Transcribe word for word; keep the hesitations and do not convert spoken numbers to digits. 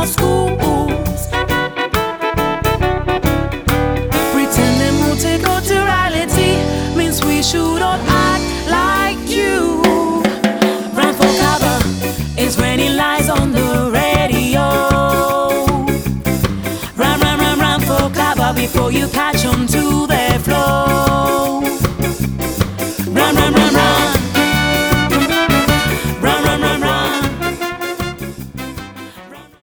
schools. Pretending multiculturality means we should all act like you. Run for cover is raining lies on the radio. Run, run, run, run for cover before you catch on to the floor.